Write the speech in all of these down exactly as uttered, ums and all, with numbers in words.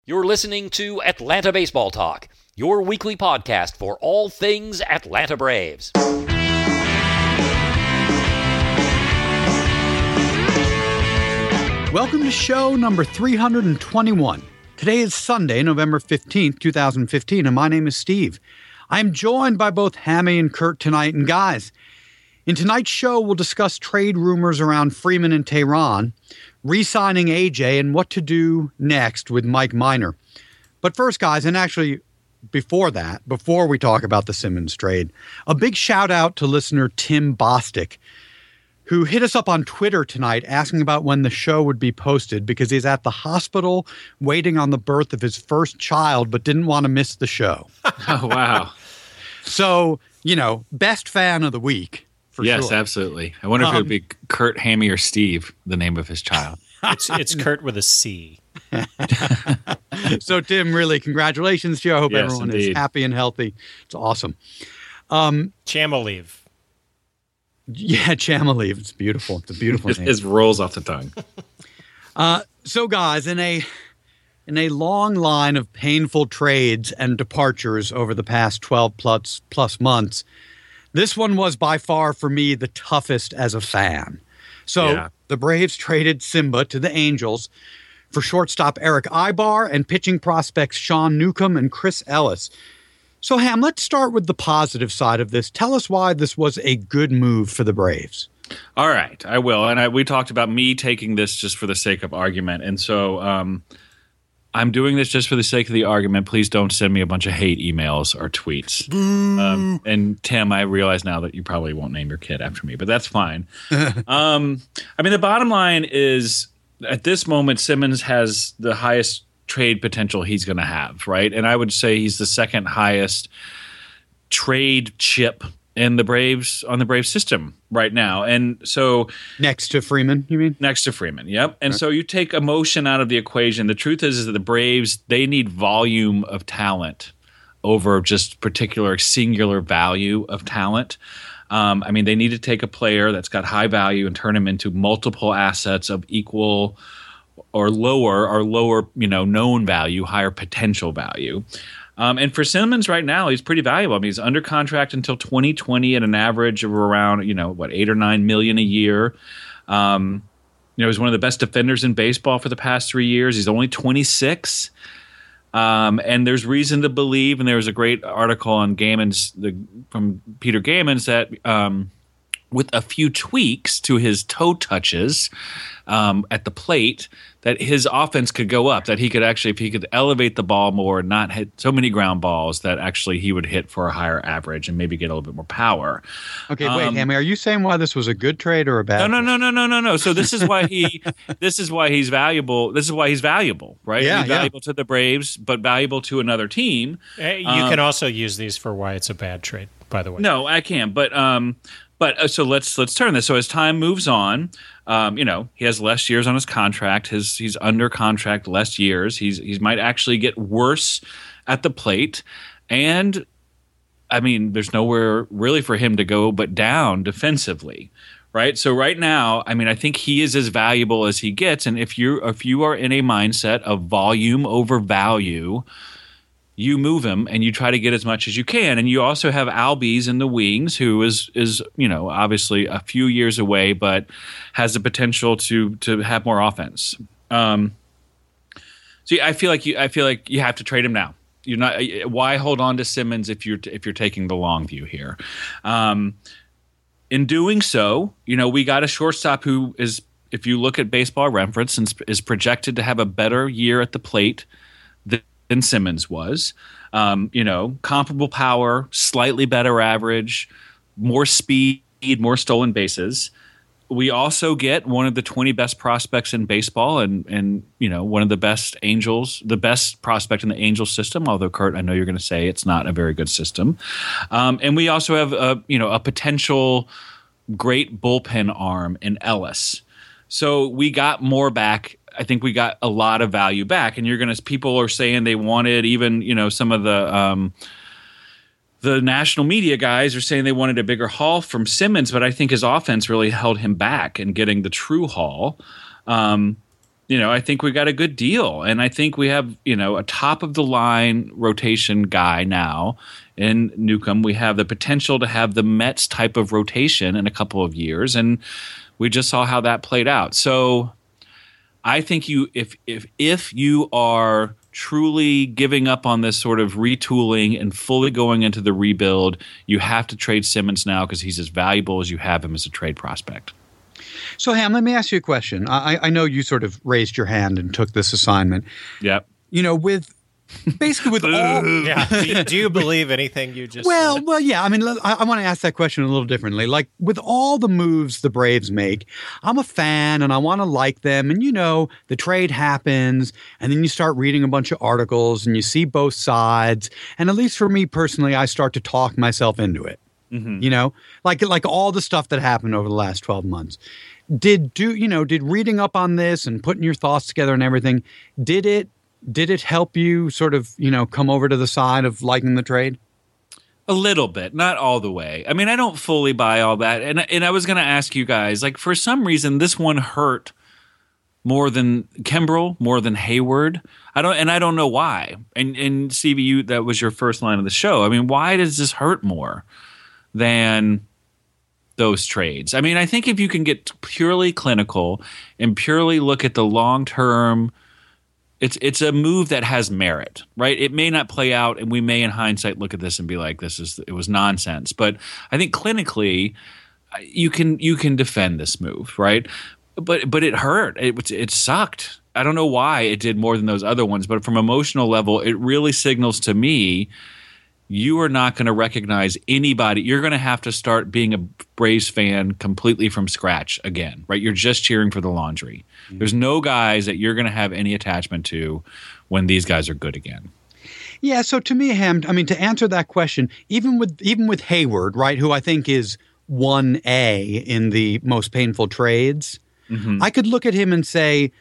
You're listening to Atlanta Baseball Talk, your weekly podcast for all things Atlanta Braves. Welcome to show number three hundred twenty-one. Today is Sunday, November fifteenth, twenty fifteen, and my name is Steve. I'm joined by both Hammy and Kurt tonight, and guys, in tonight's show, we'll discuss trade rumors around Freeman and Tehran, re-signing A J, and what to do next with Mike Minor. But first, guys, and actually before that, before we talk about the Simmons trade, a big shout out to listener Tim Bostic, who hit us up on Twitter tonight asking about when the show would be posted because he's at the hospital waiting on the birth of his first child but didn't want to miss the show. Oh, wow. So, you know, best fan of the week. For yes, sure. Absolutely. I wonder um, if it would be Kurt, Hammy, or Steve, the name of his child. It's it's Kurt with a C. So, Tim, really, congratulations to you. I hope yes, everyone indeed. is happy and healthy. It's awesome. Um, Chamalive. Yeah, Chamalive. It's beautiful. It's a beautiful it, name. It rolls off the tongue. uh, so, guys, in a in a long line of painful trades and departures over the past twelve plus plus months, this one was by far, for me, the toughest as a fan. So yeah. The Braves traded Simba to the Angels for shortstop Eric Ibar and pitching prospects Sean Newcomb and Chris Ellis. So, Ham, let's start with the positive side of this. Tell us why this was a good move for the Braves. All right, I will. And I, we talked about me taking this just for the sake of argument. And so um, I'm doing this just for the sake of the argument. Please don't send me a bunch of hate emails or tweets. Um, and Tim, I realize now that you probably won't name your kid after me, but that's fine. um, I mean, the bottom line is at this moment, Simmons has the highest trade potential he's going to have, right? And I would say he's the second highest trade chip in the Braves on the Braves system right now. And so next to Freeman, you mean? Next to Freeman, yep. And okay. So you take emotion out of the equation. The truth is, is that the Braves, they need volume of talent over just particular singular value of talent. Um, I mean, they need to take a player that's got high value and turn him into multiple assets of equal or lower or lower, you know, known value, higher potential value. Um, and for Simmons right now, he's pretty valuable. I mean, he's under contract until twenty twenty at an average of around, you know, what, eight or nine million a year. Um, you know, he's one of the best defenders in baseball for the past three years. He's only twenty-six. Um, and there's reason to believe, and there was a great article on Gaiman's, the, from Peter Gaiman's, that um, with a few tweaks to his toe touches um, at the plate, that his offense could go up, that he could actually, if he could elevate the ball more and not hit so many ground balls, that actually he would hit for a higher average and maybe get a little bit more power. Okay, wait, um, Hammy, are you saying why this was a good trade or a bad? No, no, trade? no, no, no, no, no. So this is why he, this is why he's valuable. This is why he's valuable, right? Yeah, he's valuable yeah. to the Braves, but valuable to another team. You um, can also use these for why it's a bad trade, by the way. No, I can, but um, but uh, so let's let's turn this. So as time moves on. Um, you know, he has less years on his contract. His he's under contract less years. He's he might actually get worse at the plate, and I mean, there's nowhere really for him to go but down defensively, right? So right now, I mean, I think he is as valuable as he gets. And if you if you are in a mindset of volume over value, you move him and you try to get as much as you can. And you also have Albies in the wings, who is, is you know, obviously a few years away, but has the potential to to have more offense. Um, so I feel like you I feel like you have to trade him now. You're not why hold on to Simmons if you're if you're taking the long view here. Um, in doing so, you know, we got a shortstop who is, if you look at Baseball Reference, is projected to have a better year at the plate than than Simmons was. Um, you know, comparable power, slightly better average, more speed, more stolen bases. We also get one of the twenty best prospects in baseball and, and you know, one of the best Angels, the best prospect in the Angels system, although, Kurt, I know you're going to say it's not a very good system. Um, and we also have, a, you know, a potential great bullpen arm in Ellis. So we got more back. I think we got a lot of value back, and you're going to. People are saying they wanted even, you know, some of the um, the national media guys are saying they wanted a bigger haul from Simmons, but I think his offense really held him back in getting the true haul. Um, you know, I think we got a good deal. And I think we have, you know, a top-of-the-line rotation guy now in Newcomb. We have the potential to have the Mets type of rotation in a couple of years, and we just saw how that played out. So I think you if if if you are truly giving up on this sort of retooling and fully going into the rebuild, you have to trade Simmons now because he's as valuable as you have him as a trade prospect. So, Ham, let me ask you a question. I, I know you sort of raised your hand and took this assignment. Yep. You know, with basically with all. Yeah. Do you, do you believe anything you just Well, said? well, yeah. I mean, I, I want to ask that question a little differently. Like, with all the moves the Braves make, I'm a fan and I want to like them. And, you know, the trade happens and then you start reading a bunch of articles and you see both sides. And at least for me personally, I start to talk myself into it. Mm-hmm. You know, like like all the stuff that happened over the last twelve months. Did do you know? Did reading up on this and putting your thoughts together and everything, did it did it help you sort of you know come over to the side of liking the trade? A little bit, not all the way. I mean, I don't fully buy all that, and and I was going to ask you guys, like, for some reason, this one hurt more than Kimbrel, more than Hayward. I don't, and I don't know why. And and Stevie, you that was your first line of the show. I mean, why does this hurt more than those trades? I mean, I think if you can get purely clinical and purely look at the long term, it's it's a move that has merit, right? It may not play out, and we may, in hindsight, look at this and be like, "This is it was nonsense." But I think clinically, you can you can defend this move, right? But but it hurt. It it sucked. I don't know why it did more than those other ones, but from emotional level, it really signals to me you are not going to recognize anybody. You're going to have to start being a Braves fan completely from scratch again, right? You're just cheering for the laundry. Mm-hmm. There's no guys that you're going to have any attachment to when these guys are good again. Yeah, so to me, Ham, I mean, to answer that question, even with even with Hayward, right, who I think is one A in the most painful trades, mm-hmm. I could look at him and say,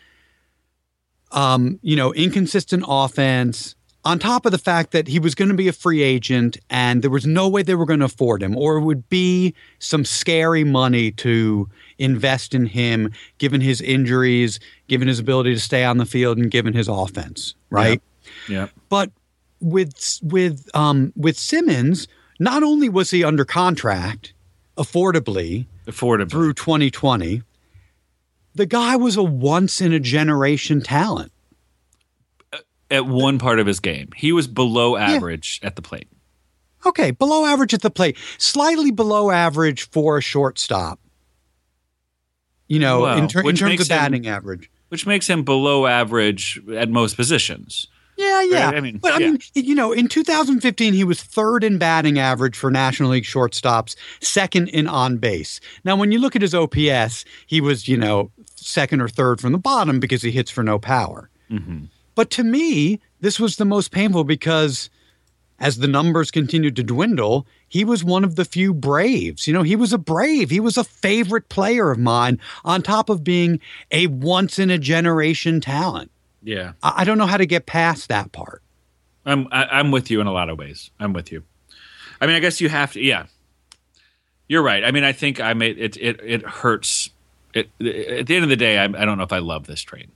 um, you know, inconsistent offense, on top of the fact that he was going to be a free agent and there was no way they were going to afford him, or it would be some scary money to invest in him, given his injuries, given his ability to stay on the field, and given his offense, right? Yeah. yeah. But with with um, with Simmons, not only was he under contract affordably, affordably through twenty twenty, the guy was a once-in-a-generation talent. At one part of his game. He was below average yeah. at the plate. Okay, below average at the plate. Slightly below average for a shortstop. You know, well, in, ter- in terms of batting him, average. Which makes him below average at most positions. Yeah, yeah. Right? I mean, but I yeah. mean, you know, in two thousand fifteen, he was third in batting average for National League shortstops, second in on base. Now, when you look at his O P S, he was, you know, second or third from the bottom because he hits for no power. Mm-hmm. But to me, this was the most painful because as the numbers continued to dwindle, he was one of the few Braves. You know, he was a Brave. He was a favorite player of mine on top of being a once-in-a-generation talent. Yeah. I, I don't know how to get past that part. I'm I, I'm with you in a lot of ways. I'm with you. I mean, I guess you have to, yeah. You're right. I mean, I think I made it, it, it hurts. It, at the end of the day, I, I don't know if I love this trade.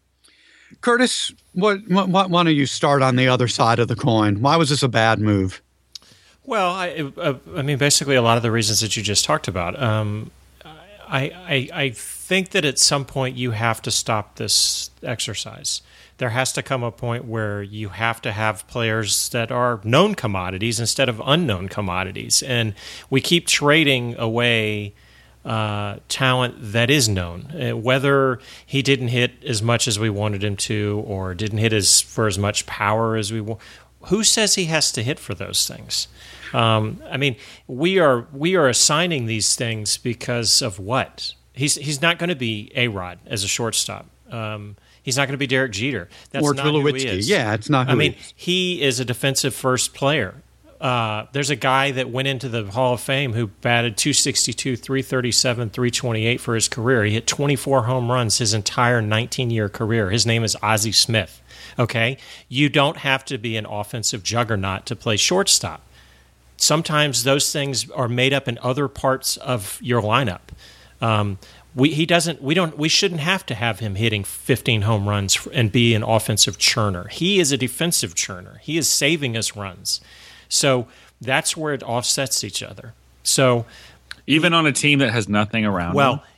Curtis, what, what, why don't you start on the other side of the coin? Why was this a bad move? Well, I, uh, I mean, basically a lot of the reasons that you just talked about. Um, I, I, I think that at some point you have to stop this exercise. There has to come a point where you have to have players that are known commodities instead of unknown commodities. And we keep trading away Uh, talent that is known, uh, whether he didn't hit as much as we wanted him to, or didn't hit as for as much power as we want. Who says he has to hit for those things? Um, I mean, we are we are assigning these things because of what? He's he's not going to be A-Rod as a shortstop. Um, he's not going to be Derek Jeter. That's or not who he Tulowitzki. is. Yeah, it's not. Who I mean, he is. he is a defensive first player. Uh, there's a guy that went into the Hall of Fame who batted two sixty-two, three thirty-seven, three twenty-eight for his career. He hit twenty-four home runs his entire nineteen-year career. His name is Ozzie Smith. Okay? You don't have to be an offensive juggernaut to play shortstop. Sometimes those things are made up in other parts of your lineup. Um, We he doesn't. We don't. We shouldn't have to have him hitting fifteen home runs and be an offensive churner. He is a defensive churner. He is saving us runs. So that's where it offsets each other. So even on a team that has nothing around well, them?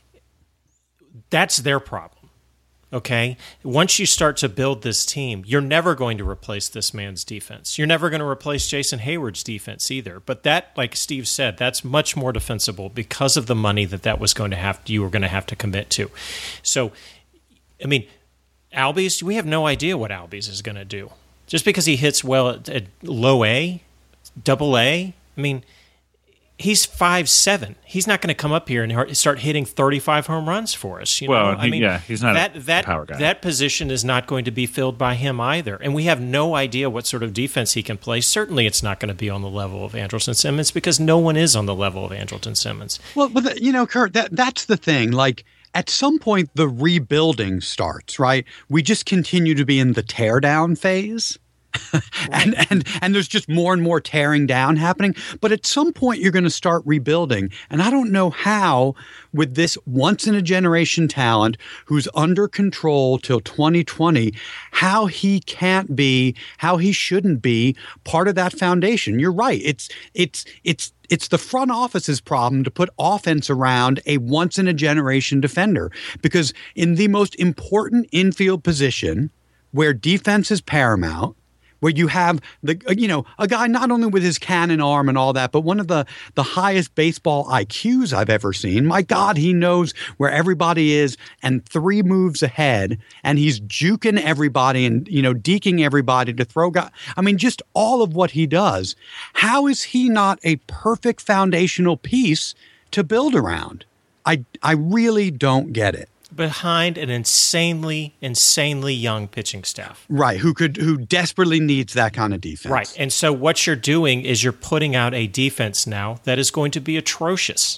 That's their problem. Okay? Once you start to build this team, you're never going to replace this man's defense. You're never going to replace Jason Hayward's defense either. But that, like Steve said, that's much more defensible because of the money that that was going to have you were going to have to commit to. So, I mean, Albies, we have no idea what Albies is going to do. Just because he hits well at, at low A, double A, I mean, he's five seven. He's not going to come up here and start hitting thirty-five home runs for us. You well, know? he, I mean, yeah, he's not that, a that, power guy. That position is not going to be filled by him either. And we have no idea what sort of defense he can play. Certainly it's not going to be on the level of Andrelton Simmons because no one is on the level of Andrelton Simmons. Well, but you know, Kurt, that that's the thing. Like, at some point, the rebuilding starts, right? We just continue to be in the teardown phase. and and and there's just more and more tearing down happening. But at some point, you're going to start rebuilding. And I don't know how, with this once-in-a-generation talent who's under control till twenty twenty, how he can't be, how he shouldn't be part of that foundation. You're right. It's it's it's It's the front office's problem to put offense around a once-in-a-generation defender. Because in the most important infield position, where defense is paramount, where you have the you know a guy not only with his cannon arm and all that, but one of the the highest baseball I Qs I've ever seen. My God, he knows where everybody is and three moves ahead, and he's juking everybody and you know deking everybody to throw guys. I mean, just all of what he does. How is he not a perfect foundational piece to build around? I I really don't get it. Behind an insanely, insanely young pitching staff. Right, who could who desperately needs that kind of defense. Right, and so what you're doing is you're putting out a defense now that is going to be atrocious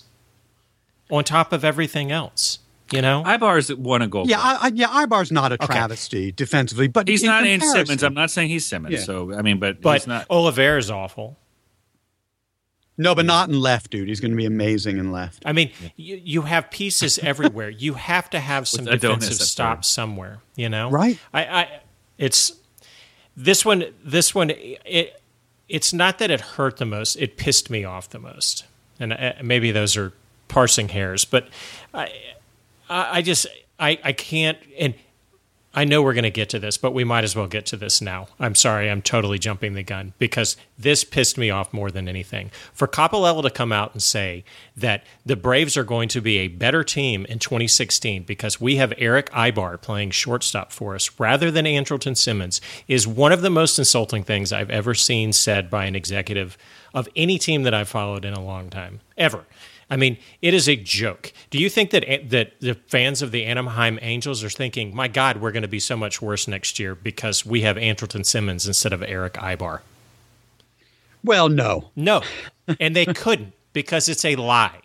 on top of everything else, you know? Ibar's won a gold. Yeah, I, I, yeah, Ibar's not a travesty okay. defensively, but he's in not in comparison. Simmons. I'm not saying he's Simmons, yeah. so I mean, but, but he's not. Oliveira's awful. No, but not in left, dude. He's going to be amazing in left. I mean, yeah. you, you have pieces everywhere. You have to have some With defensive stops somewhere, you know? Right. I, I, it's this one, this one, it, it's not that it hurt the most. It pissed me off the most. And I, maybe those are parsing hairs, but I, I just, I, I can't, and I know we're going to get to this, but we might as well get to this now. I'm sorry, I'm totally jumping the gun because this pissed me off more than anything. For Coppolella to come out and say that the Braves are going to be a better team in twenty sixteen because we have Eric Ibar playing shortstop for us rather than Andrelton Simmons is one of the most insulting things I've ever seen said by an executive of any team that I've followed in a long time, ever. I mean, it is a joke. Do you think that that the fans of the Anaheim Angels are thinking, my God, we're going to be so much worse next year because we have Andrelton Simmons instead of Eric Ibar? Well, no. No. And they couldn't because it's a lie.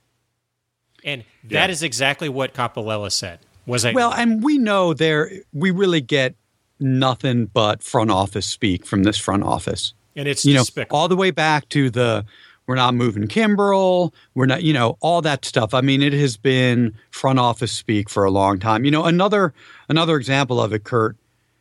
And that yeah. is exactly what Coppolella said. Was a Well, lie. And we know there we really get nothing but front office speak from this front office. And it's you despicable. know, all the way back to the we're not moving Kimbrel. We're not, you know, all that stuff. I mean, it has been front office speak for a long time. You know, another another example of it, Kurt,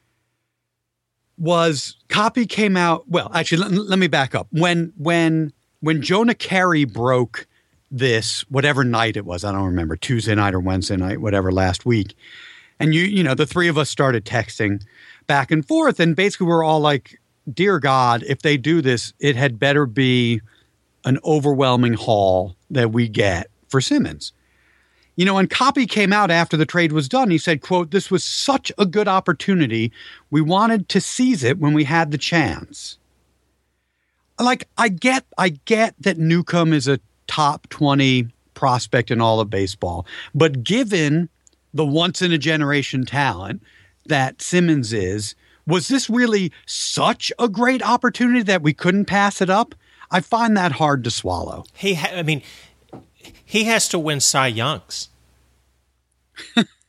was Copy came out. Well, actually, let, let me back up. When when when Jonah Carey broke this, whatever night it was, I don't remember, Tuesday night or Wednesday night, whatever, last week, and you you know, the three of us started texting back and forth, and basically we're all like, "Dear God, if they do this, it had better be an overwhelming haul that we get for Simmons." You know, and Copy came out after the trade was done. He said, quote, "This was such a good opportunity. We wanted to seize it when we had the chance." Like, I get, I get that Newcomb is a top twenty prospect in all of baseball, but given the once-in-a-generation talent that Simmons is, was this really such a great opportunity that we couldn't pass it up? I find that hard to swallow. He, ha- I mean, he has to win Cy Youngs.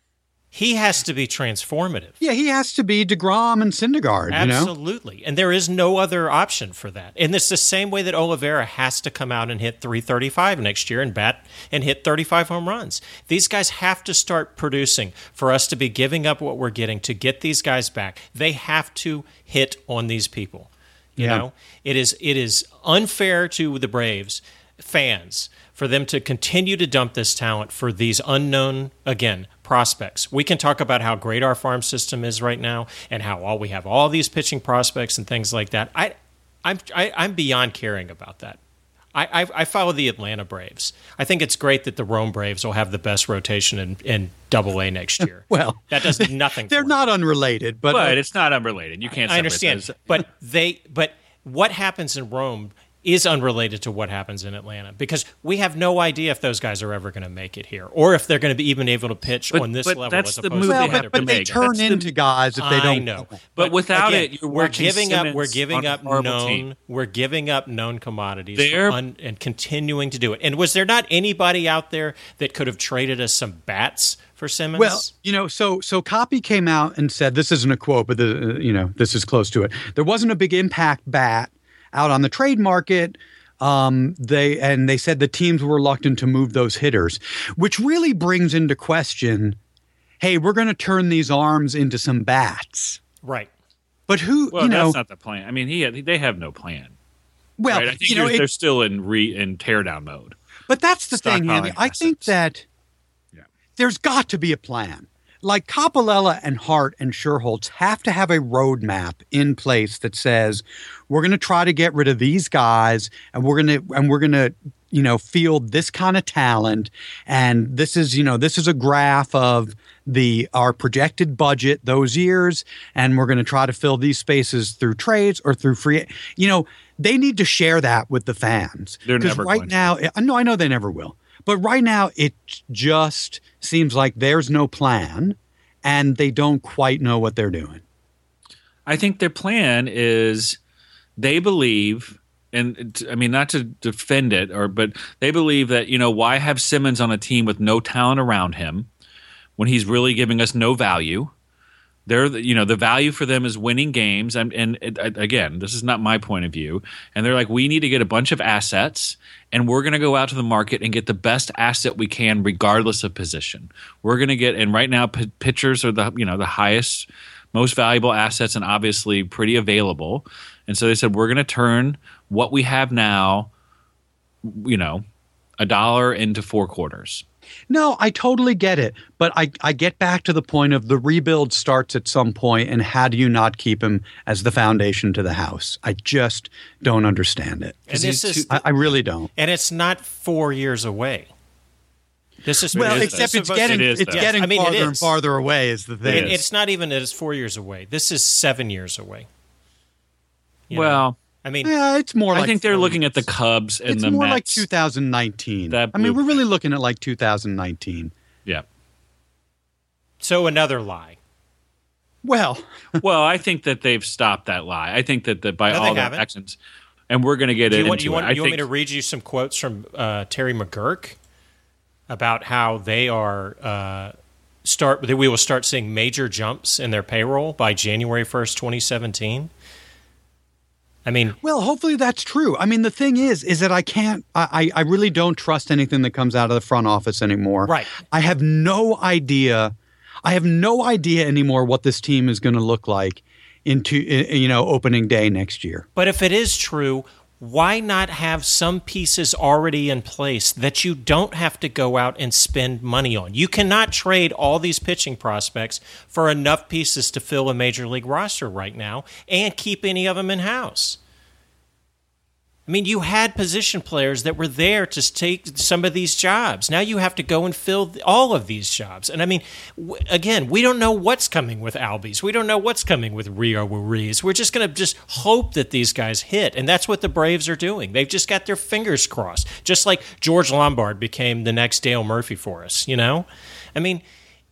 He has to be transformative. Yeah, he has to be DeGrom and Syndergaard, you know? Absolutely. And there is no other option for that. And it's the same way that Oliveira has to come out and hit three thirty-five next year and bat and hit thirty-five home runs. These guys have to start producing for us to be giving up what we're getting to get these guys back. They have to hit on these people. You Yeah. know, it is it is unfair to the Braves fans for them to continue to dump this talent for these unknown, again, prospects. We can talk about how great our farm system is right now and how all we have all these pitching prospects and things like that. I, I'm I, I'm beyond caring about that. I, I I follow the Atlanta Braves. I think it's great that the Rome Braves will have the best rotation in, in Double A next year. Well, that does nothing. They're for not them. unrelated, but, But it's not unrelated. You can't. I separate understand, those. but they but what happens in Rome is unrelated to what happens in Atlanta because we have no idea if those guys are ever going to make it here or if they're going to be even able to pitch But- on this but level. that's as the opposed move to well, they the have but, to other but they make. turn That's the- into guys if they I don't. know, But without again, it, you're we're watching giving up. Simmons We're giving on a up horrible known. team. We're giving up known commodities They're- for un, and continuing to do it. And was there not anybody out there that could have traded us some bats for Simmons? Well, you know, so so Copy came out and said this isn't a quote, but the uh, you know this is close to it. There wasn't a big impact bat out on the trade market. Um, they and they said the teams were reluctant to move those hitters, which really brings into question, hey, we're going to turn these arms into some bats. right. But who, Well, you know, that's not the plan. I mean, he had, they have no plan. well, Right? I think you know, you're- it- they're still in re in teardown mode. but that's the thing, stockpiling Andy. I think assets. that Yeah. there's got to be a plan. Like Capalella and Hart and Sherholtz have to have a roadmap in place that says we're going to try to get rid of these guys and we're going to and we're going to you know field this kind of talent and this is you know this is a graph of the our projected budget those years and we're going to try to fill these spaces through trades or through free you know they need to share that with the fans. They're 'Cause never right going to. now I know I know they never will. But right now, it just seems like there's no plan and they don't quite know what they're doing. I think their plan is they believe, and it- I mean, not to defend it, or but they believe that, you know, why have Simmons on a team with no talent around him when he's really giving us no value? They're, you know, the value for them is winning games. And, and it, again, this is not my point of view. And they're like, we need to get a bunch of assets, and we're going to go out to the market and get the best asset we can, regardless of position. We're going to get, and right now, p- pitchers are the, you know, the highest, most valuable assets, and obviously pretty available. And so they said, we're going to turn what we have now, you know, a dollar into four quarters. No, I totally get it. But I, I get back to the point of the rebuild starts at some point, and how do you not keep him as the foundation to the house? I just don't understand it. And this is, I, I really don't. and it's not four years away. This is Well, is, except though. it's supposed- getting It is, it's though. getting I mean, it farther and is. farther away is the thing. It, it's not even that it's four years away. This is seven years away. You know? Well, I mean, yeah, it's more I like think they're four looking at the years. Cubs and It's the more Mets. like two thousand nineteen. That I mean, we're blue- really looking at like two thousand nineteen. Yeah. so another lie. Well, Well, I think that they've stopped that lie. I think that, that by No, they all their haven't. actions, and we're going to get Do it you want, into you want, it. I you want me think- to read you some quotes from uh, Terry McGurk about how they are uh, start that we will start seeing major jumps in their payroll by January first, twenty seventeen? I mean, well, hopefully that's true. I mean, the thing is, is that I can't, I, I I really don't trust anything that comes out of the front office anymore. Right. I have no idea. I have no idea anymore what this team is going to look like into, you know, opening day next year. but if it is true, why not have some pieces already in place that you don't have to go out and spend money on? You cannot trade all these pitching prospects for enough pieces to fill a major league roster right now and keep any of them in house. I mean, you had position players that were there to take some of these jobs. Now you have to go and fill all of these jobs. And I mean, w- again, we don't know what's coming with Albies. We don't know what's coming with Rio Ruiz. We're just going to just hope that these guys hit. And that's what the Braves are doing. They've just got their fingers crossed, just like George Lombard became the next Dale Murphy for us, you know? I mean,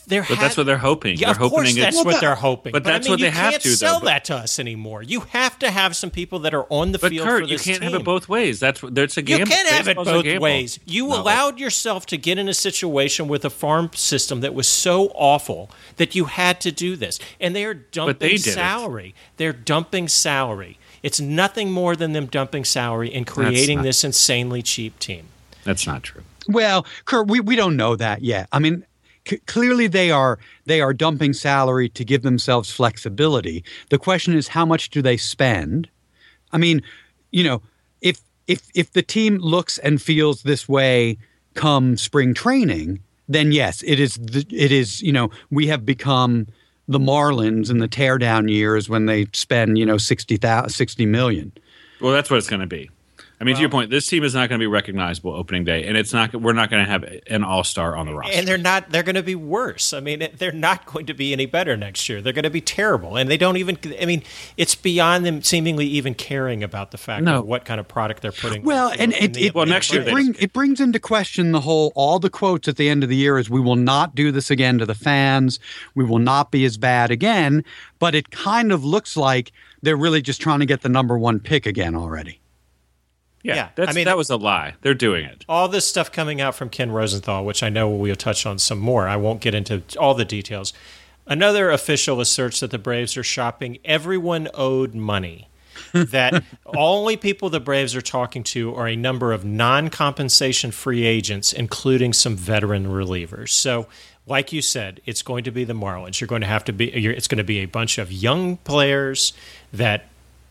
There but had, that's what they're hoping. Yeah, they're of hoping course, that's well, what that, they're hoping. But, but that's I mean, what they you have can't to. Sell though, that to us anymore. You have to have some people that are on the but field Kurt, for this you can't team. have it both ways. That's that's a gamble. You can't have it Baseball's a both gamble. ways. You No. allowed yourself to get in a situation with a farm system that was so awful that you had to do this, and they are dumping they did it. salary. They're dumping salary. It's nothing more than them dumping salary and creating not- this insanely cheap team. That's not true. Well, Kurt, we, we don't know that yet. I mean, c- clearly they are they are dumping salary to give themselves flexibility. The question is, how much do they spend? I mean, you know, if if if the team looks and feels this way come spring training, then yes, it is the, it is, you know, we have become the Marlins in the teardown years when they spend, you know, sixty thousand, sixty million. Well, that's what it's going to be. I mean, well, to your point, this team is not going to be recognizable opening day, and it's not. We're not going to have an all-star on the roster. And they're not. They're going to be worse. I mean, they're not going to be any better next year. They're going to be terrible, and they don't even. I mean, it's beyond them seemingly even caring about the fact no. of what kind of product they're putting. Well, and it, the, it, well, next year it, bring, it brings into question the whole. All the quotes at the end of the year is, "We will not do this again to the fans. We will not be as bad again." But it kind of looks like they're really just trying to get the number one pick again already. Yeah, yeah. That's, I mean, that was a lie. They're doing it. All this stuff coming out from Ken Rosenthal, which I know we'll touch on some more. I won't get into all the details. Another official asserts that the Braves are shopping everyone owed money. That only people the Braves are talking to are a number of non-compensation free agents, including some veteran relievers. So, like you said, it's going to be the Marlins. You're going to have to be. You're, it's going to be a bunch of young players that.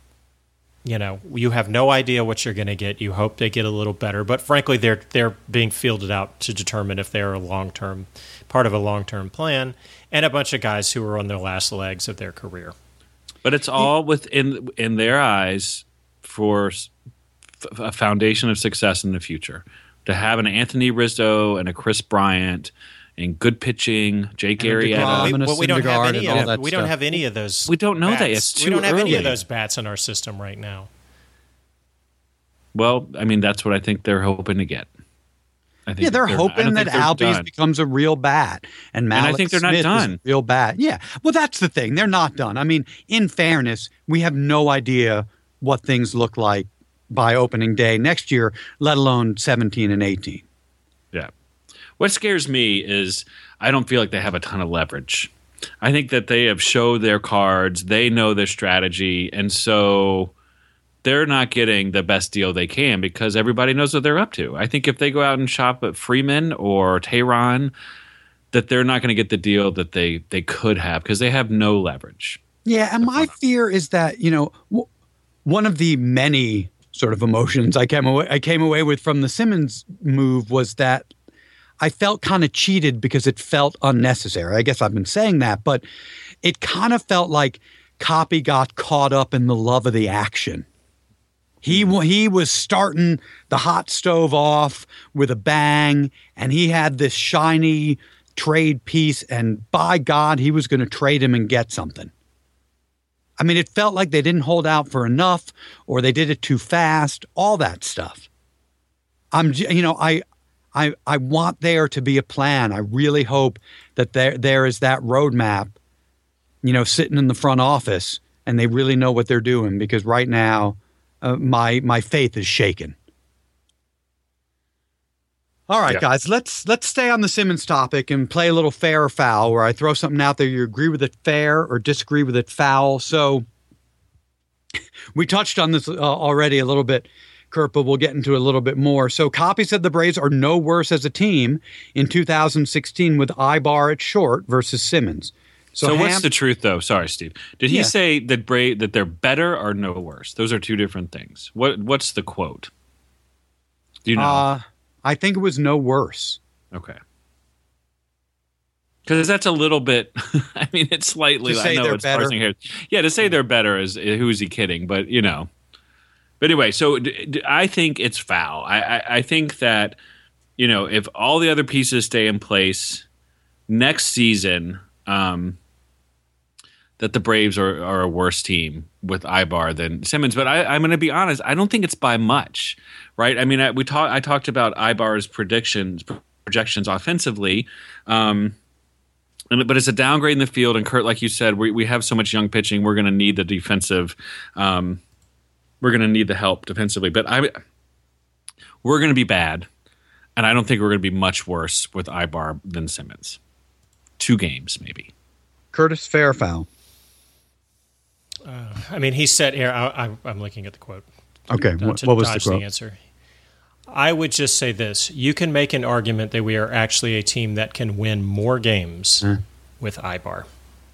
You know, you have no idea what you're going to get. You hope they get a little better, but frankly, they're they're being fielded out to determine if they're a long term part of a long term plan, and a bunch of guys who are on their last legs of their career. But it's all within in their eyes for a foundation of success in the future. To have an Anthony Rizzo and a Chris Bryant. And good pitching, Jake Arrieta. We, well, we don't have any of that we stuff. don't have any of those. We don't know bats. that. It's too We don't have any of early. those bats in our system right now. Well, I mean, that's what I think they're hoping to get. I think Yeah, they're I hoping don't that think they're Albies done. becomes a real bat, and Malik I think they're not Smith is done. a real bat. Yeah, well, that's the thing; they're not done. I mean, in fairness, we have no idea what things look like by opening day next year, let alone seventeen and eighteen. Yeah. What scares me is I don't feel like they have a ton of leverage. I think that they have showed their cards, they know their strategy, and so they're not getting the best deal they can because everybody knows what they're up to. I think if they go out and shop at Freeman or Tehran, that they're not going to get the deal that they, they could have because they have no leverage. Yeah, and my fear is that, you know, w- one of the many sort of emotions I came away I came away with from the Simmons move was that I felt kind of cheated because it felt unnecessary. I guess I've been saying that, but it kind of felt like Copy got caught up in the love of the action. He he was starting the hot stove off with a bang, and he had this shiny trade piece, and by God, he was going to trade him and get something. I mean, it felt like they didn't hold out for enough, or they did it too fast, all that stuff. I'm, you know, I, I, I want there to be a plan. I really hope that there, there is that roadmap, you know, sitting in the front office, and they really know what they're doing. Because right now, uh, my my faith is shaken. All right, Yeah. guys, let's let's stay on the Simmons topic and play a little fair or foul, where I throw something out there, you agree with it fair or disagree with it foul. So we touched on this uh, already a little bit, Kurt, but we'll get into it a little bit more. So Copy said the Braves are no worse as a team in two thousand sixteen with Ibar at short versus Simmons. So, So, what's Ham- the truth, though? Sorry, Steve. Did he Yeah. say that Bra- that they're better or no worse? Those are two different things. What What's the quote? Do you know? Uh, I think it was no worse. Okay. Because that's a little bit. I mean, it's slightly. To say I know they're it's better. parsing hairs. Yeah, to say they're better is who is he kidding? But you know. But anyway, so d- d- I think it's foul. I, I I think that you know if all the other pieces stay in place next season, um, that the Braves are, are a worse team with Ibar than Simmons. But I, I'm going to be honest. I don't think it's by much, right? I mean, I, we talked. I talked about Ibar's predictions projections offensively. Um, And, but it's a downgrade in the field. And Kurt, like you said, we we have so much young pitching. We're going to need the defensive. Um, we're going to need the help defensively. But I, we're going to be bad, and I don't think we're going to be much worse with Ibar than Simmons. Two games, maybe. Curtis, fair or foul? Uh, I mean, he said here. I, I, I'm looking at the quote. Okay, to, what, to what was the dodge quote? The answer. I would just say this: you can make an argument that we are actually a team that can win more games mm. with Ibar.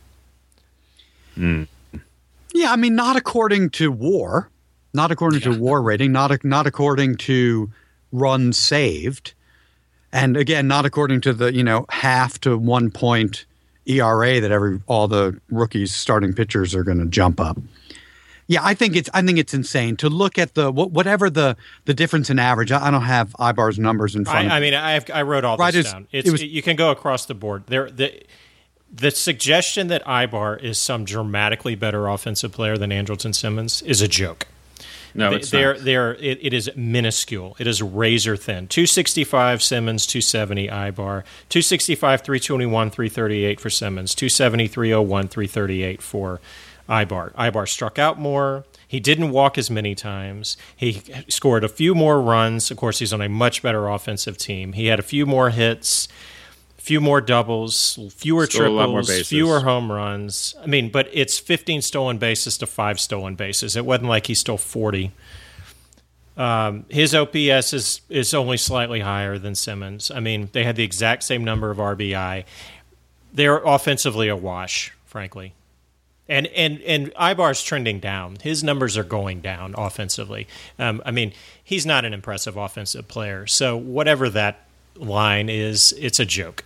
Mm. Yeah, I mean, not according to WAR, not according yeah. to WAR rating, not not according to runs saved, and again, not according to the you know half to one point E R A that every all the rookies starting pitchers are going to jump up. Yeah, I think it's I think it's insane to look at the whatever the the difference in average. I don't have Ibar's numbers in front I, of me. I mean, I have, I wrote all this right, down. It's, it was, you can go across the board. There, the the suggestion that Ibar is some dramatically better offensive player than Andrelton Simmons is a joke. No, it's they're, not. They're, it, it is minuscule. It is razor thin. two sixty-five Simmons, two seventy Ibar. two sixty-five, three twenty-one, three thirty-eight for Simmons. two seventy, three oh one, three thirty-eight for Ibar. Ibar struck out more. He didn't walk as many times. He scored a few more runs. Of course, he's on a much better offensive team. He had a few more hits, a few more doubles, fewer Stole triples, fewer home runs. I mean, but it's fifteen stolen bases to five stolen bases. It wasn't like he stole forty. Um, his O P S is, is only slightly higher than Simmons. I mean, they had the exact same number of R B I. They're offensively a wash, frankly. And and and Ibar's trending down. His numbers are going down offensively. Um, I mean, he's not an impressive offensive player. So whatever that line is, it's a joke.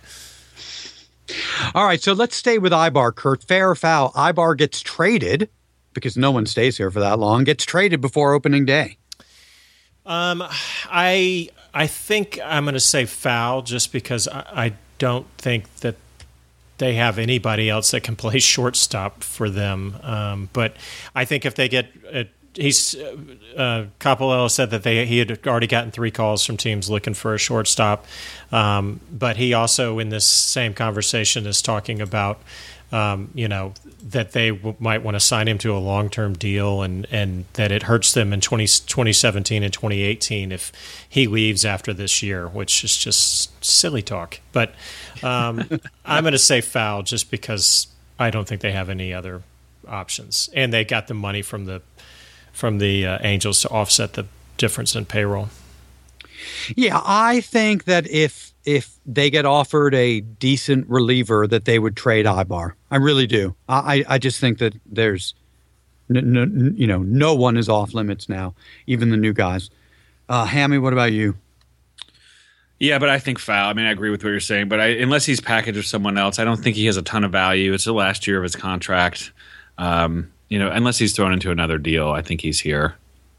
All right, so let's stay with Ibar, Kurt. Fair or foul? Ibar gets traded, because no one stays here for that long, gets traded before opening day. Um, I I think I'm going to say foul just because I, I don't think that they have anybody else that can play shortstop for them. Um, but I think if they get uh, he's uh, Capolella said that they he had already gotten three calls from teams looking for a shortstop. Um, but he also in this same conversation is talking about um, you know that they w- might want to sign him to a long-term deal and, and that it hurts them in twenty, twenty seventeen and twenty eighteen if he leaves after this year, which is just silly talk. But um, I'm going to say foul just because I don't think they have any other options, and they got the money from the from the uh, Angels to offset the difference in payroll. Yeah, I think that if if they get offered a decent reliever, that they would trade Ibar. I really do. I I just think that there's no, no, you know no one is off limits now, even the new guys. Uh, Hammy, what about you? Yeah, but I think foul. I mean, I agree with what you're saying, but I, unless he's packaged with someone else, I don't think he has a ton of value. It's the last year of his contract. Um, you know, unless he's thrown into another deal, I think he's here.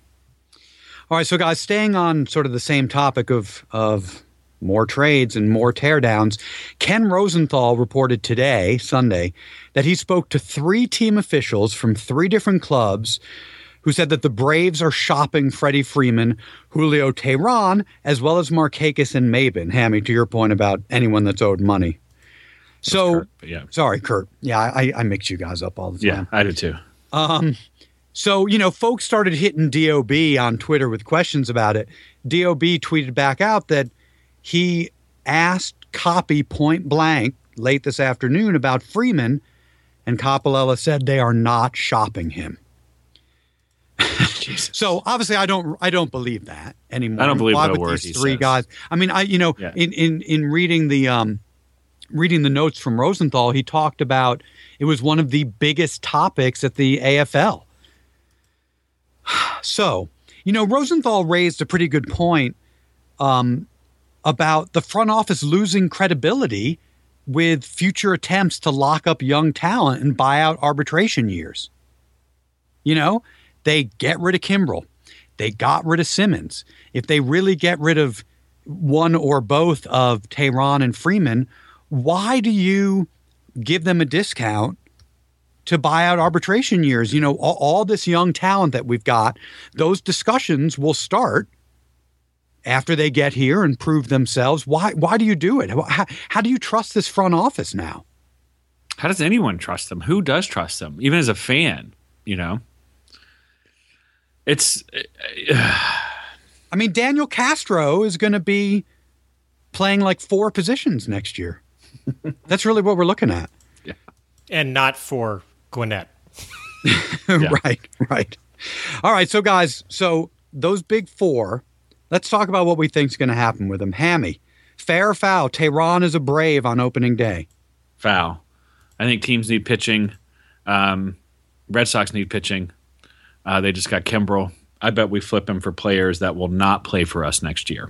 All right, so guys, staying on sort of the same topic of of more trades and more teardowns, Ken Rosenthal reported today, Sunday, that he spoke to three team officials from three different clubs who said that the Braves are shopping Freddie Freeman, Julio Teheran, as well as Markakis and Maben. Hammy, to your point about anyone that's owed money. So, Kurt, yeah. sorry, Kurt. Yeah, I, I mix you guys up all the time. Yeah, I do too. Um, so, you know, folks started hitting D O B on Twitter with questions about it. D O B tweeted back out that he asked Copy point blank late this afternoon about Freeman, and Capolella said they are not shopping him. So obviously, I don't, I don't believe that anymore. I don't believe Why no would word these he three says. guys. I mean, I, you know, Yeah. in, in in reading the um, reading the notes from Rosenthal, he talked about it was one of the biggest topics at the A F L. So, you know, Rosenthal raised a pretty good point um, about the front office losing credibility with future attempts to lock up young talent and buy out arbitration years. You know, they get rid of Kimbrel. They got rid of Simmons. If they really get rid of one or both of Teheran and Freeman, why do you give them a discount to buy out arbitration years? You know, all, all this young talent that we've got, those discussions will start after they get here and prove themselves. Why Why do you do it? How, how do you trust this front office now? How does anyone trust them? Who does trust them? Even as a fan, you know? It's. Uh, I mean, Daniel Castro is going to be playing like four positions next year. That's really what we're looking at. Yeah. And not for Gwinnett. Right, right. All right, so guys, so those big four, let's talk about what we think is going to happen with them. Hammy, fair or foul? Tehran is a Brave on opening day. Foul. I think teams need pitching. Um, Red Sox need pitching. Uh, they just got Kimbrel. I bet we flip him for players that will not play for us next year.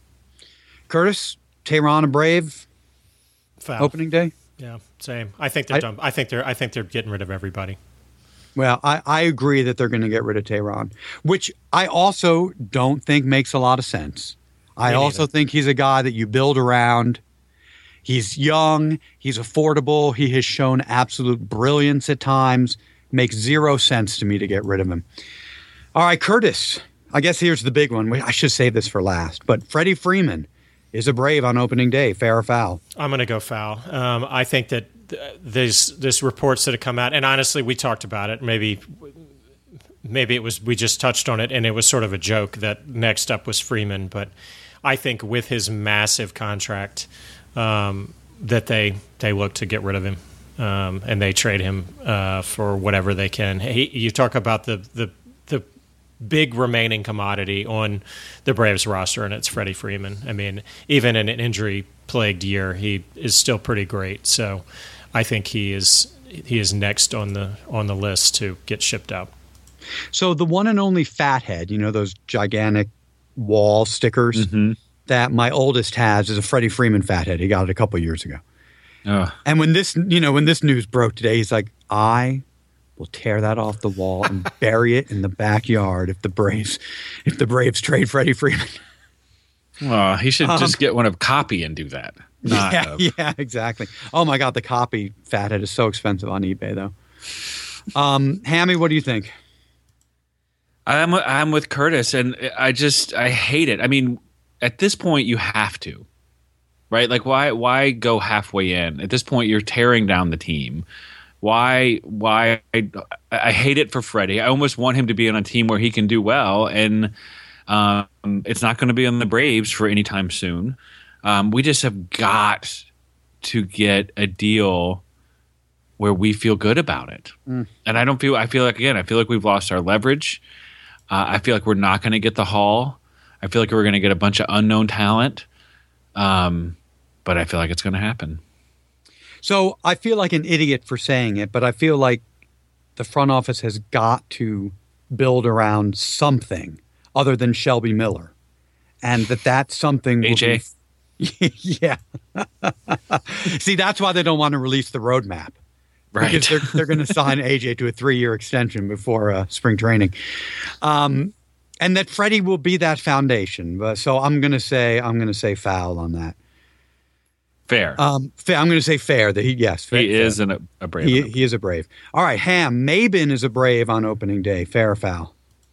Curtis, Tehran a Brave Foul. opening day? Yeah, same. I think they're I, done. I think they're I think they're getting rid of everybody. Well, I, I agree that they're going to get rid of Tehran, which I also don't think makes a lot of sense. I Me also neither. think he's a guy that you build around. He's young. He's affordable. He has shown absolute brilliance at times. Makes zero sense to me to get rid of him. All right, Curtis. I guess here's the big one. I should save this for last. But Freddie Freeman is a Brave on opening day. Fair or foul? I'm going to go foul. Um, I think that th- there's there's reports that have come out, and honestly, we talked about it. Maybe maybe it was we just touched on it, and it was sort of a joke that next up was Freeman. But I think with his massive contract, um, that they they look to get rid of him, um, and they trade him uh, for whatever they can. He, you talk about the the the big remaining commodity on the Braves roster, and it's Freddie Freeman. I mean, even in an injury-plagued year, he is still pretty great. So, I think he is he is next on the on the list to get shipped out. So the one and only Fathead, you know, those gigantic wall stickers Mm-hmm. that my oldest has is a Freddie Freeman Fathead. He got it a couple years ago. Ugh. And when this, you know, when this news broke today, he's like, I will tear that off the wall and bury it in the backyard if the Braves, if the Braves trade Freddie Freeman. Oh, he should Um, just get one of copy and do that. Not yeah, of- yeah, exactly. Oh my God, the copy Fathead is so expensive on eBay though. Um, Hammy, what do you think? I'm I'm with Curtis, and I just I hate it. I mean, at this point, you have to, right? Like, why why go halfway in? At this point, you're tearing down the team. Why why I, I hate it for Freddie. I almost want him to be on a team where he can do well, and um, it's not going to be on the Braves for any time soon. Um, we just have got to get a deal where we feel good about it. Mm. And I don't feel. I feel like again. I feel like we've lost our leverage. Uh, I feel like we're not going to get the haul. I feel like we're going to get a bunch of unknown talent. Um, but I feel like it's going to happen. So I feel like an idiot for saying it, but I feel like the front office has got to build around something other than Shelby Miller. And that that's something... A J? Be, yeah. See, that's why they don't want to release the roadmap. Right. Because they're, they're going to sign A J to a three-year extension before uh, spring training. Um, and that Freddie will be that foundation. Uh, so I'm going to say I'm going to say foul on that. Fair. Um, fa- I'm going to say fair that he yes, fair, he fair. is an, a Brave. He, he is a Brave. All right, Ham. Mabin is a Brave on opening day. Fair or foul?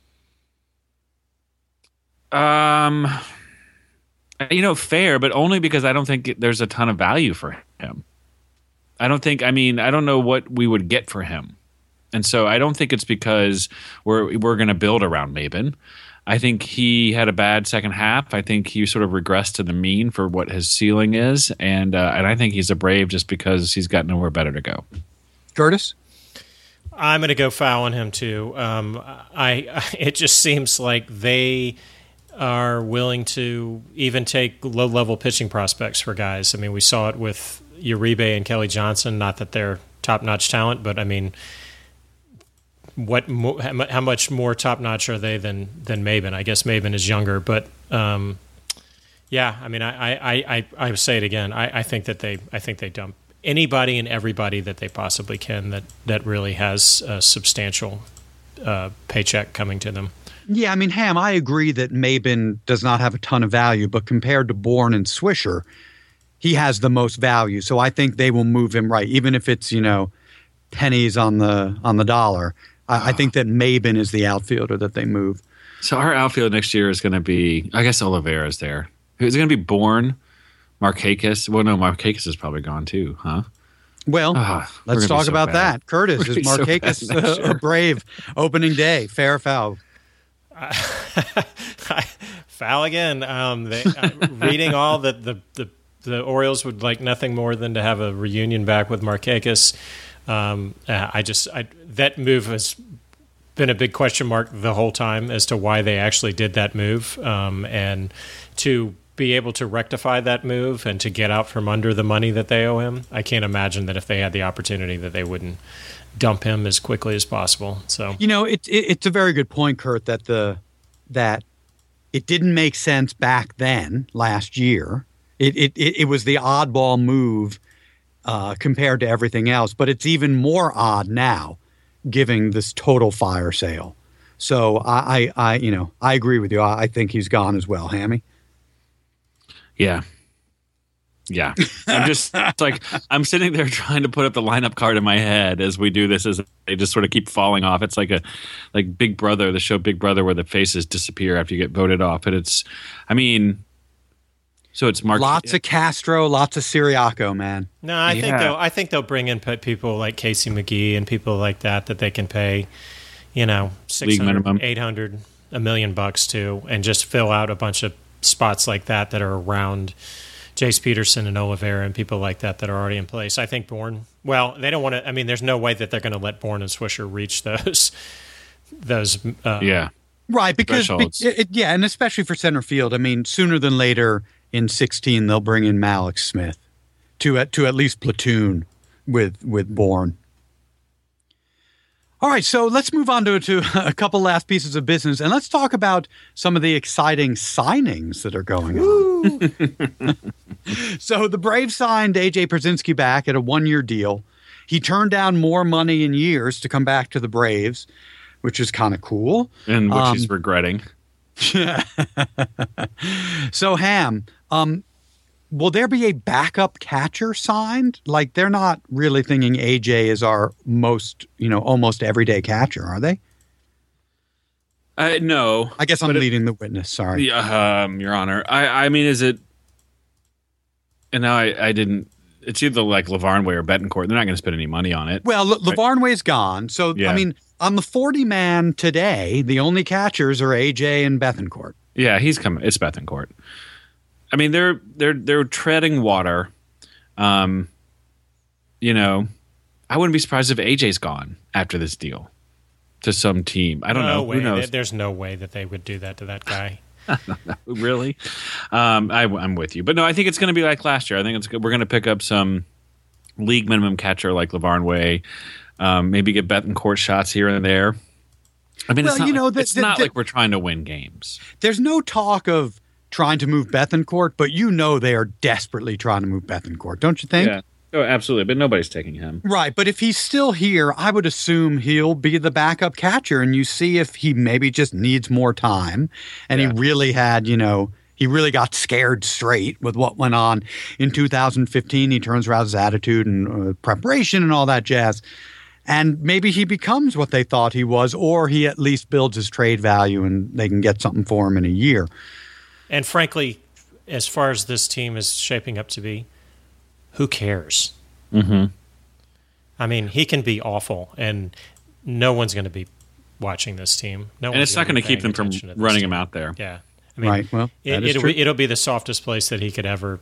Um, you know, fair, but only because I don't think it, there's a ton of value for him. I don't think. I mean, I don't know what we would get for him, and so I don't think it's because we're we're going to build around Mabin. I think he had a bad second half. I think he sort of regressed to the mean for what his ceiling is, and uh, and I think he's a Brave just because he's got nowhere better to go. Curtis? I'm going to go foul on him too. Um, I it just seems like they are willing to even take low-level pitching prospects for guys. I mean, we saw it with Uribe and Kelly Johnson. Not that they're top-notch talent, but I mean, what mo- how much more top-notch are they than than Mabin? I guess Mabin is younger, but um, yeah. I mean, I I, I I would say it again. I, I think that they I think they dump anybody and everybody that they possibly can that that really has a substantial uh, paycheck coming to them. Yeah, I mean, Ham, I agree that Mabin does not have a ton of value, but compared to Bourne and Swisher, he has the most value. So I think they will move him right, even if it's, you know, pennies on the on the dollar. I, I think that Mabin is the outfielder that they move. So our outfield next year is going to be, I guess Oliveira's there. Is it going to be Bourne, Markakis? Well, no, Markakis is probably gone too, huh? Well, Ah, we're let's gonna be talk so about bad. that. Curtis, We're is gonna be so bad Markakis next a, year. a Brave opening day? Fair or foul? Foul again. Um, they, uh, reading all that the, the the Orioles would like nothing more than to have a reunion back with Markakis. Um, uh, I just I, that move has been a big question mark the whole time as to why they actually did that move, um, and to be able to rectify that move and to get out from under the money that they owe him. I can't imagine that if they had the opportunity that they wouldn't dump him as quickly as possible. So You know, it's it, it's a very good point, Kurt, that the that it didn't make sense back then last year. It it it, it was the oddball move uh, compared to everything else, but it's even more odd now, giving this total fire sale. So I, I, I you know I agree with you. I, I think he's gone as well, Hammy. Yeah. Yeah. I'm just it's like I'm sitting there trying to put up the lineup card in my head as we do this, as they just sort of keep falling off. It's like a like Big Brother, the show Big Brother, where the faces disappear after you get voted off. But it's I mean so it's Mark Lots of Castro, lots of Siriaco, man. no, I think Yeah. they'll I think they'll bring in pe- people like Casey McGee and people like that that they can pay, you know, six League hundred, minimum. eight hundred, a million bucks to, and just fill out a bunch of spots like that that are around Jace Peterson and Oliveira and people like that that are already in place. I think Bourne, well, they don't want to, I mean, there's no way that they're going to let Bourne and Swisher reach those, those, uh, Yeah. Right, because be, Thresholds. it, yeah, and especially for center field. I mean, sooner than later in sixteen, they'll bring in Malik Smith to at to at least platoon with with Bourne. All right, so let's move on to, to a couple last pieces of business, and let's talk about some of the exciting signings that are going on. So the Braves signed A J Pierzynski back at a one-year deal. He turned down more money in years to come back to the Braves, which is kind of cool. And which Um, he's regretting. So, Ham, um, will there be a backup catcher signed? Like, they're not really thinking A J is our most, you know, almost everyday catcher, are they? Uh, no. I guess I'm But it- leading the witness. Sorry. Yeah, um, Your Honor. I, I mean, is it? And now I, I didn't. It's either like Lavarnway or Betancourt. They're not going to spend any money on it. Well, Le- Lavarnway's gone. So, Yeah. I mean, on the forty-man today, the only catchers are A J and Bethancourt. Yeah, he's coming. It's Betancourt. I mean, they're they're they're treading water. Um, you know, I wouldn't be surprised if A J's gone after this deal to some team. I don't no know. way. Who knows? There- There's no way that they would do that to that guy. Really? Um, I, I'm with you, but no, I think it's going to be like last year. I think it's we're going to pick up some league minimum catcher like Lavarnway, um, maybe get Betancourt shots here and there. I mean, Well, it's not, you know, like, the- it's the- not the- like we're trying to win games. There's no talk of trying to move Bethancourt, but you know they are desperately trying to move Bethancourt, don't you think? Yeah, oh, absolutely. But nobody's taking him. Right, but if he's still here, I would assume he'll be the backup catcher, and you see if he maybe just needs more time, and Yeah. he really had, you know, he really got scared straight with what went on in two thousand fifteen. He turns around his attitude and uh, preparation and all that jazz, and maybe he becomes what they thought he was, or he at least builds his trade value, and they can get something for him in a year. And frankly, as far as this team is shaping up to be, who cares? Mm-hmm. I mean, he can be awful, and no one's going to be watching this team. No And it's not going to keep them from running him out there. Yeah, I mean, Right, well, it, that is it'll true. be, it'll be the softest place that he could ever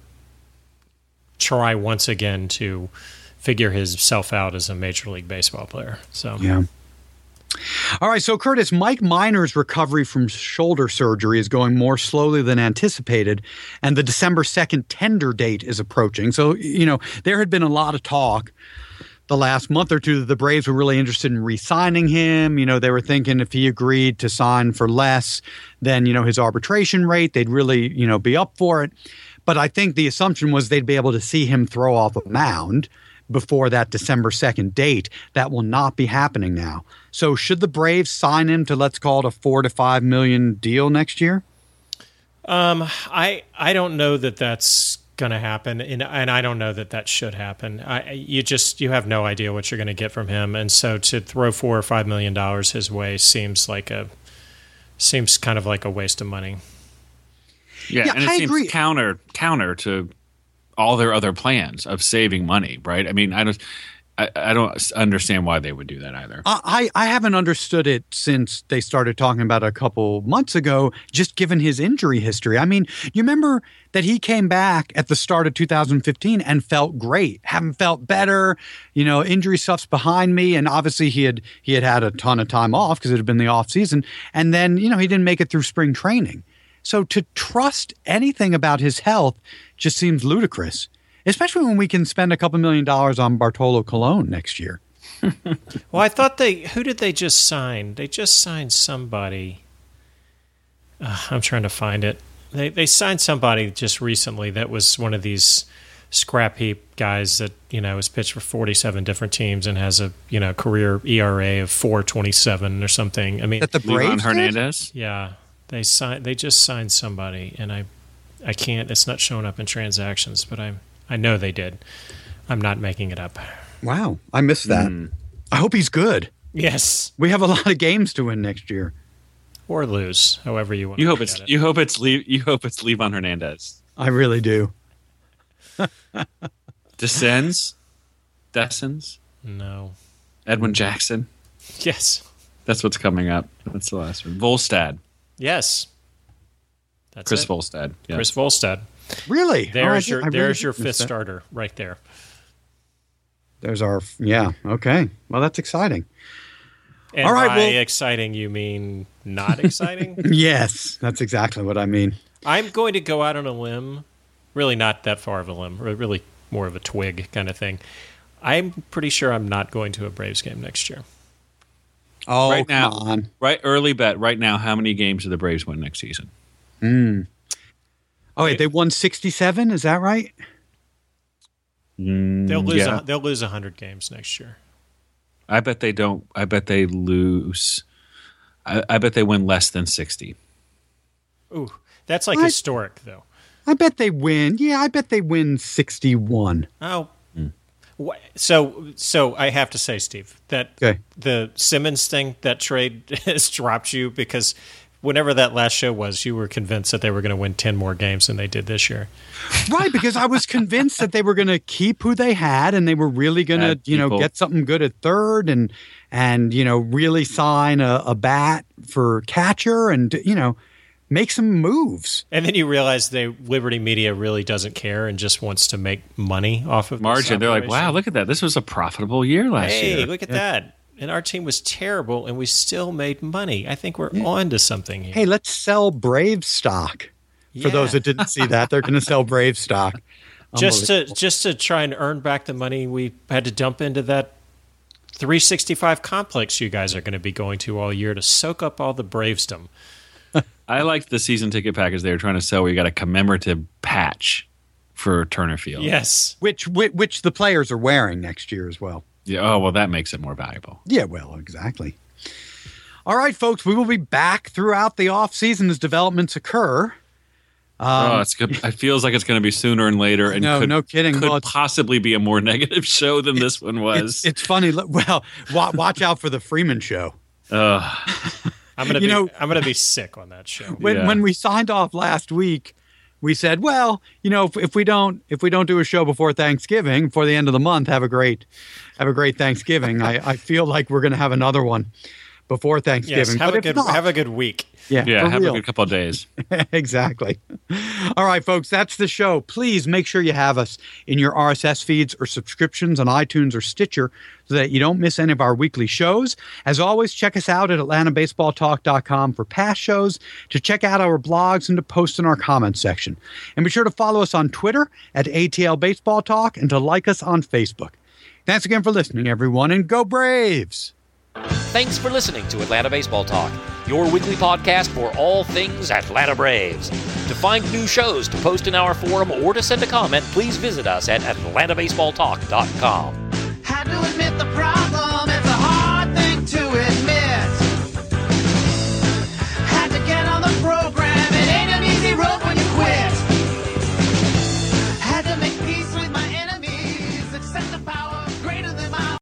try once again to figure himself out as a Major League Baseball player. So Yeah. All right, so Curtis, Mike Minor's recovery from shoulder surgery is going more slowly than anticipated, and the December second tender date is approaching. So, you know, there had been a lot of talk the last month or two that the Braves were really interested in re-signing him. You know, they were thinking if he agreed to sign for less than, you know, his arbitration rate, they'd really, you know, be up for it. But I think the assumption was they'd be able to see him throw off a mound before that December second date. That will not be happening now. So should the Braves sign him to, let's call it a four to five million deal next year? Um, I I don't know that that's going to happen, and and I don't know that that should happen. I you just you have no idea what you're going to get from him, and so to throw four or five million dollars his way seems like a seems kind of like a waste of money. Yeah, Yeah, and it I seems agree. counter counter to all their other plans of saving money, right? I mean, I don't, I, I don't understand why they would do that either. I, I haven't understood it since they started talking about it a couple months ago, just given his injury history. I mean, you remember that he came back at the start of two thousand fifteen and felt great, haven't felt better, you know, injury stuff's behind me. And obviously he had, he had had a ton of time off because it had been the off season. And then, you know, he didn't make it through spring training. So to trust anything about his health just seems ludicrous, especially when we can spend a couple million dollars on Bartolo Colon next year. Well, I thought they, who did they just sign? They just signed somebody. Uh, I'm trying to find it. They they signed somebody just recently that was one of these scrap heap guys that, you know, has pitched for forty-seven different teams and has a, you know, career E R A of four twenty-seven or something. I mean, That the Livan Braves did? Hernandez? yeah, they signed. They just signed somebody, and I, I can't. It's not showing up in transactions, but I, I know they did. I'm not making it up. Wow, I missed that. Mm. I hope he's good. Yes, We have a lot of games to win next year. or lose, however you want. You to hope look it's at it. you hope it's Le- you hope it's Livan Hernandez. I really do. Descends, Dessens, No. Edwin Jackson. Yes. That's what's coming up. That's the last one. Volstad, Yes. That's Chris it. Volstad. Yeah. Chris Volstad. Really? There's Oh, I your did- I really there's did your miss fifth that. starter right there. There's our yeah. Okay. Well, that's exciting. And All right, by well- exciting you mean not exciting? Yes, that's exactly what I mean. I'm going to go out on a limb, really not that far of a limb, re- really more of a twig kind of thing. I'm pretty sure I'm not going to a Braves game next year. Oh, right now, come on. right early bet. Right now, how many games do the Braves win next season? Oh, wait, they won sixty-seven. Is that right? Mm, They'll lose yeah. a, they'll lose one hundred games next year. I bet they don't. I bet they lose. I, I bet they win less than sixty. Ooh, that's like I- historic though. I bet they win. Yeah, I bet they win sixty-one. Oh. Wh- So, so I have to say, Steve, that Okay. the Simmons thing, that trade has dropped you because whenever that last show was, you were convinced that they were going to win ten more games than they did this year. Right, because I was convinced that they were going to keep who they had and they were really going to, Add you know, people. get something good at third and and you know, really sign a, a bat for catcher and you know, make some moves. And then you realize they Liberty Media really doesn't care and just wants to make money off of this Margin. They're like, operation. wow, look at that. This was a profitable year last Hey, year. look at that. And our team was terrible, and we still made money. I think we're on to something here. Hey, let's sell Brave stock. For Yeah. those that didn't see that, they're going to sell Brave stock. just to just to try and earn back the money we had to dump into that three sixty-five complex you guys are going to be going to all year to soak up all the Bravesdom. I liked the season ticket package they were trying to sell where you got a commemorative patch for Turner Field. Yes. Which, which which the players are wearing next year as well. Yeah, oh, well, that makes it more valuable. Yeah, well, exactly. All right, folks, we will be back throughout the off season as developments occur. oh, it's good. It feels like it's going to be sooner and later, and No, could, no kidding. could Well, it's- possibly be a more negative show than this one was. It's, it's funny. Look, well, wa- watch out for the Freeman show. Ugh. I'm going to You be know- I'm going to be sick on that show. When Yeah. when we signed off last week, we said, well, you know, if, if we don't if we don't do a show before Thanksgiving, before the end of the month, have a great have a great Thanksgiving. I, I feel like we're going to have another one before Yes, Thanksgiving. have but a if good not, have a good week. yeah, Yeah, for have real. a good couple of days. Exactly. All right, folks, that's the show. Please make sure you have us in your R S S feeds or subscriptions on iTunes or Stitcher so that you don't miss any of our weekly shows. As always, check us out at atlanta baseball talk dot com for past shows, to check out our blogs, and to post in our comments section. And be sure to follow us on Twitter at A T L Baseball Talk and to like us on Facebook. Thanks again for listening, everyone, and go Braves! Thanks for listening to Atlanta Baseball Talk, your weekly podcast for all things Atlanta Braves. To find new shows, to post in our forum, or to send a comment, please visit us at atlanta baseball talk dot com.